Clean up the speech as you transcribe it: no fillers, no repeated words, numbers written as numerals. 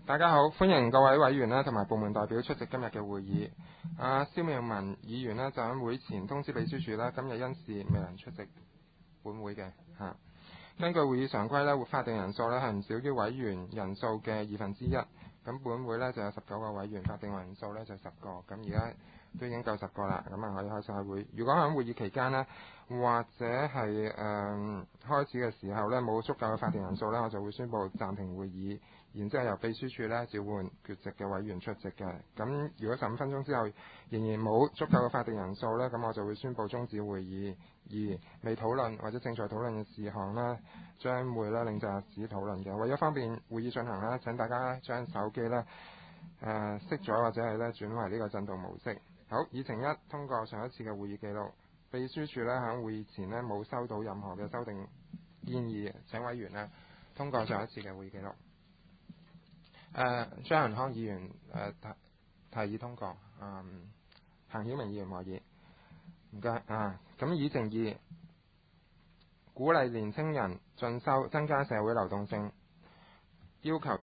大家好，歡迎各位委員啦同埋部門代表出席今日嘅會議。蕭妙文議員呢就喺會前通知秘書處啦，今日因事未能出席本會嘅嚇。根據會議常規呢，法定人數呢係唔少於委員人數嘅1/2。咁本會呢就有19個委員，法定人數呢就10個。咁而家都已經夠10個啦，咁可以開始開會。如果喺會議期間呢，或者係開始嘅時候呢，冇足夠嘅法定人數呢，我就會宣布暫停會議，然之後由秘書處呢召喚缺席嘅委員出席嘅。咁如果15分鐘之後仍然冇足夠嘅法定人數呢，咁我就會宣布終止會議。而未討論或者正在討論嘅事項呢，將會呢令暫時討論嘅。為咗方便會議進行呢，請大家將手機呢熄咗或者係呢轉為呢個震動模式。好，議程1，通過上一次嘅會議記錄。秘書處呢喺會議前呢冇收到任何嘅修訂建議，請委員呢通過上一次嘅會議記錄。張仁康議員提議通過，彭曉明議員可以，唔該咁議程2，鼓勵年青人進修，增加社會流動性，要求